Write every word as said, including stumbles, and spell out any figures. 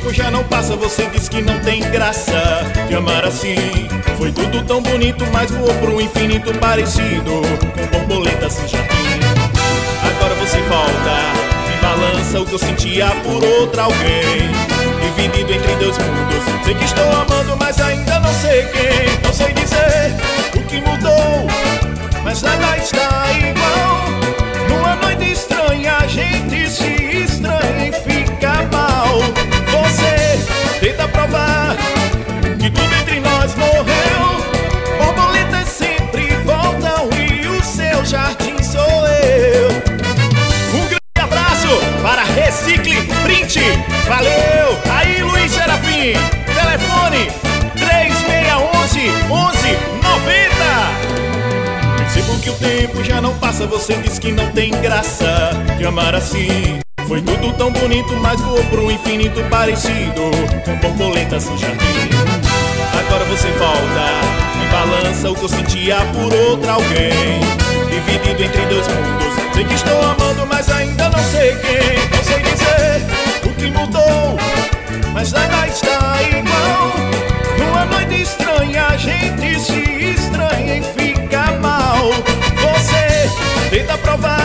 tempo já não passa, você diz que não tem graça de amar assim. Foi tudo tão bonito, mas voou pro infinito parecido com borboletas sem jardim. Agora você volta, me balança o que eu sentia por outra alguém. Dividido entre dois mundos, sei que estou amando, mas ainda não sei quem. Não sei dizer o que mudou, mas nada está igual. Numa noite estranha a gente se estranha e fica mal. Você tenta provar que tudo entre nós morreu. Borboletas sempre voltam e o seu jardim sou eu. Um grande abraço para Recicle Print. Valeu! Aí, Luiz Serafim, telefone três seis um um, onze noventa. Percebo que o tempo já não passa, você diz que não tem graça de amar assim. Foi tudo tão bonito, mas voou pro infinito parecido com borboletas no jardim. Agora você volta, me balança o que eu sentia por outra alguém. Dividido entre dois mundos, sei que estou amando, mas ainda não sei quem. Não sei dizer o que mudou, mas nada está igual. Numa noite estranha a gente se estranha e fica mal. Você tenta provar